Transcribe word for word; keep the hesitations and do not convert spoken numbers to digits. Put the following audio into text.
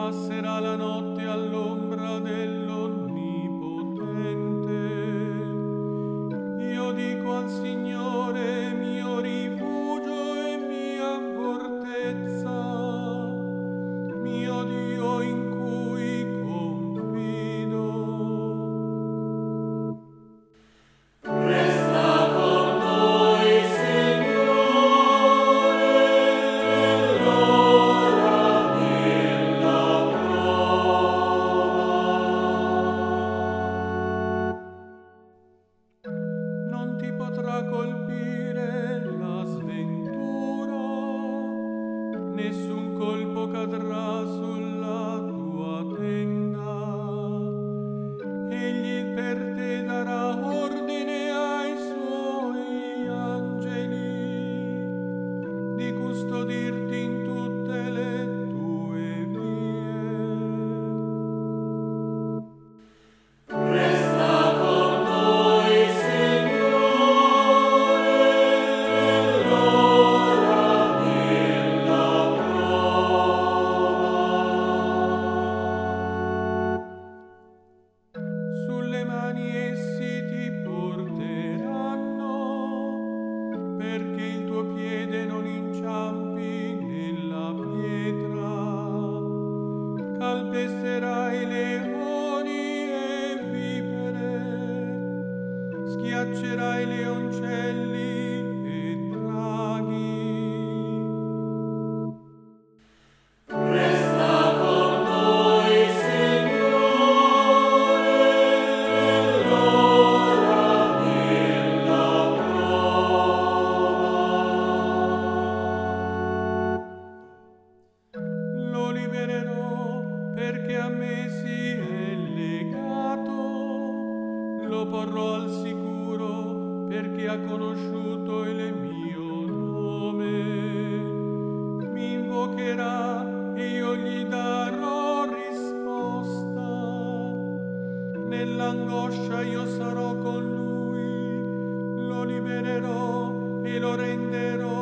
passerà la notte all'ombra dell'Onnipotente. Io dico al Signore, mio rifugio e mia fortezza, mio Dio in cui confido. Resta con noi, Signore, nell'ora della prova. Non ti potrà colpire la sventura, nessun colpo cadrà sulla tua tenda. Egli per te darà ordine ai suoi angeli di custodirti in tutte le tue vie. Resta con noi, Signore, nell'ora della prova. Sulle mani essi ti porteranno, perché il tuo piede non inciampi nella pietra. Calpesterai leoni e vipere, schiaccerai leoncelli e draghi. Resta con noi, Signore, nell'ora della prova. Lo libererò perché a me si è legato, lo porrò al sicuro perché ha conosciuto il mio nome. Mi invocherà e io gli darò risposta. Nell'angoscia io sarò con lui, lo libererò e lo renderò